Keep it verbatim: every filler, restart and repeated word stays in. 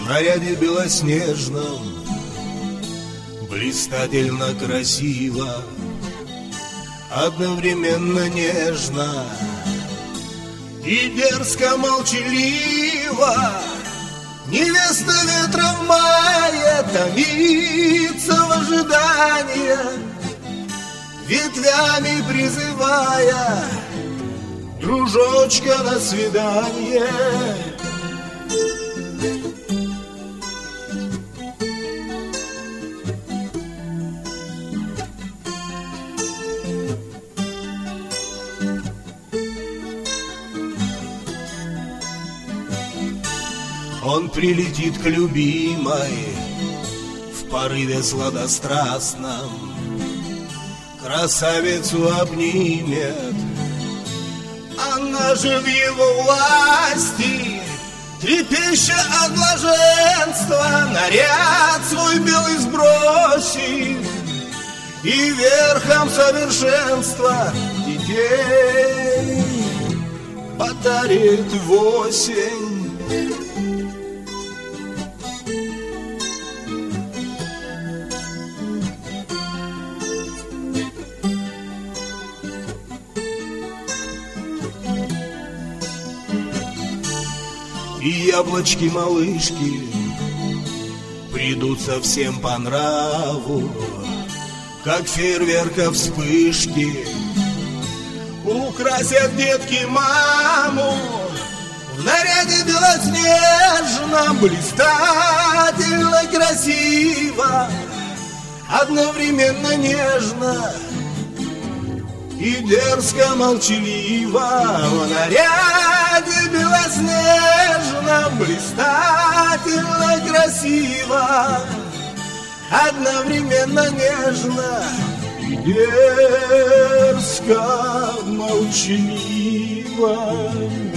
наряде белоснежном, блистательно красиво, одновременно нежно и дерзко молчаливо. Невеста ветра в мае томится в ожидании, ветвями призывая дружочка на свидание. Он прилетит к любимой в порыве сладострастном, красавицу обнимет, она же в его власти, трепеща от блаженства, наряд свой белый сбросит и верхом совершенства детей подарит в осень. И яблочки-малышки придут совсем по нраву, как фейерверка вспышки. Украсят детки маму в наряде белоснежном, блистательно красиво, одновременно нежно и дерзко молчаливо. В наряде белоснежном, блистательно красиво, одновременно нежно и дерзко молчаливо.